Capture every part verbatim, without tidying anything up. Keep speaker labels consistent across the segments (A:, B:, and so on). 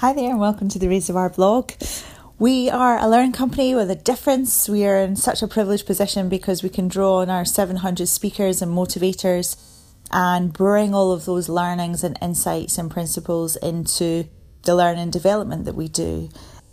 A: Hi there and welcome to the Raise the Bar blog. We are a learning company with a difference. We are in such a privileged position because we can draw on our seven hundred speakers and motivators and bring all of those learnings and insights and principles into the learning and development that we do.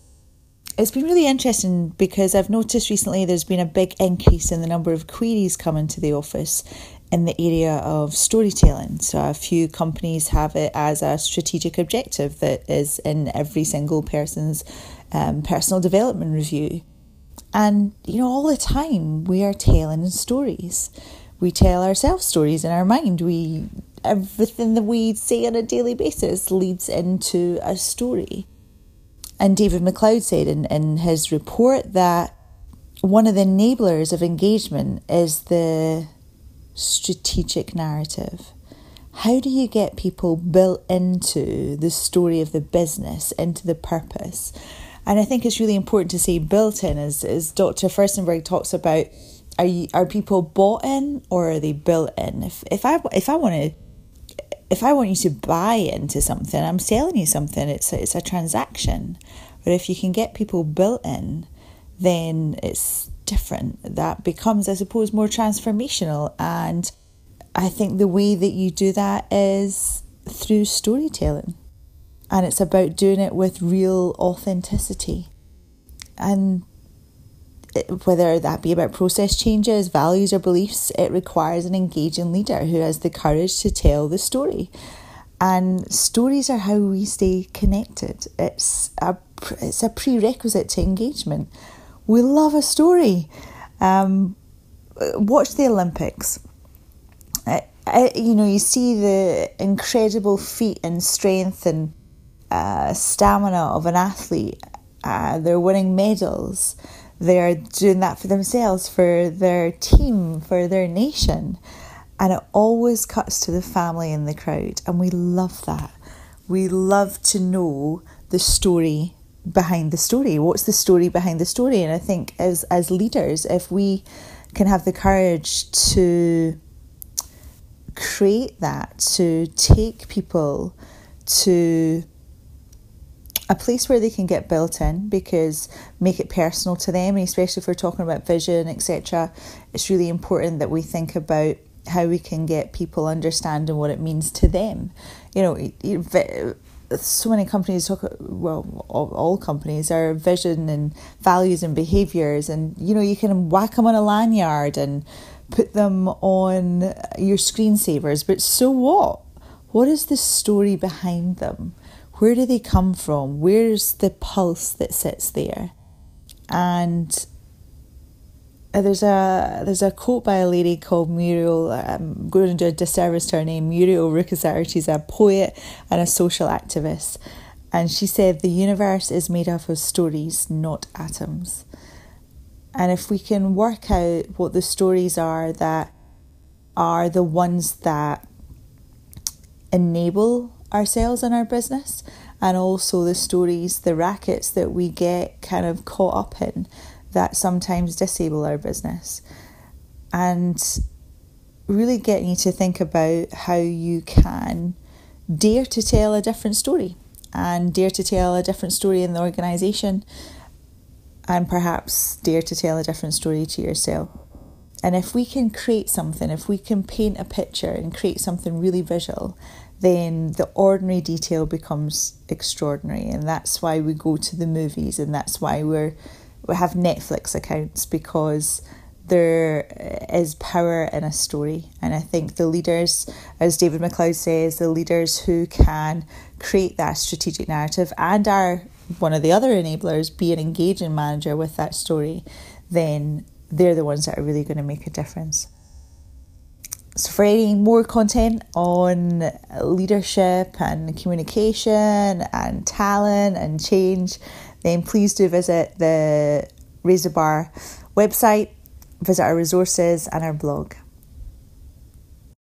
A: It's been really interesting because I've noticed recently there's been a big increase in the number of queries coming to the office in the area of storytelling. So a few companies have it as a strategic objective that is in every single person's um, personal development review. And, you know, all the time we are telling stories. We tell ourselves stories in our mind. We everything that we say on a daily basis leads into a story. And David McLeod said in, in his report that one of the enablers of engagement is the strategic narrative. How do you get people built into the story of the business, into the purpose? And I think it's really important to say built in, as, as Doctor Furstenberg talks about, are you, are people bought in or are they built in? If if I if I want to if I want you to buy into something, I'm selling you something. It's a, it's a transaction. But if you can get people built in, then it's different. That becomes, I suppose, more transformational. And I think the way that you do that is through storytelling. And it's about doing it with real authenticity. And it, whether that be about process changes, values or beliefs, it requires an engaging leader who has the courage to tell the story. And stories are how we stay connected. It's a, it's a prerequisite to engagement. We love a story. Um, watch the Olympics. I, I, you know, you see the incredible feat and strength and uh, stamina of an athlete. Uh, they're winning medals. They're doing that for themselves, for their team, for their nation. And it always cuts to the family in the crowd. And we love that. We love to know the story behind the story. What's the story behind the story? And I think as as leaders, if we can have the courage to create that, to take people to a place where they can get built in, because make it personal to them, and especially if we're talking about vision, et cetera, it's really important that we think about how we can get people understanding what it means to them. You know, so many companies talk, well, all, all companies are vision and values and behaviours, and you know, you can whack them on a lanyard and put them on your screensavers, but so what? What is the story behind them? Where do they come from? Where's the pulse that sits there? And there's a there's a quote by a lady called Muriel. I'm going to do a disservice to her name. Muriel Rukeyser. She's a poet and a social activist, and she said the universe is made up of stories, not atoms. And if we can work out what the stories are that are the ones that enable ourselves and our business, and also the stories, the rackets that we get kind of caught up in that sometimes disable our business, and really getting you to think about how you can dare to tell a different story and dare to tell a different story in the organisation, and perhaps dare to tell a different story to yourself. And if we can create something, if we can paint a picture and create something really visual, then the ordinary detail becomes extraordinary. And that's why we go to the movies, and that's why we're we have Netflix accounts, because there is power in a story. And I think the leaders, as David McLeod says, the leaders who can create that strategic narrative and are one of the other enablers, be an engaging manager with that story, then they're the ones that are really going to make a difference. So for any more content on leadership and communication and talent and change, then please do visit the Raise the Bar website, visit our resources and our blog.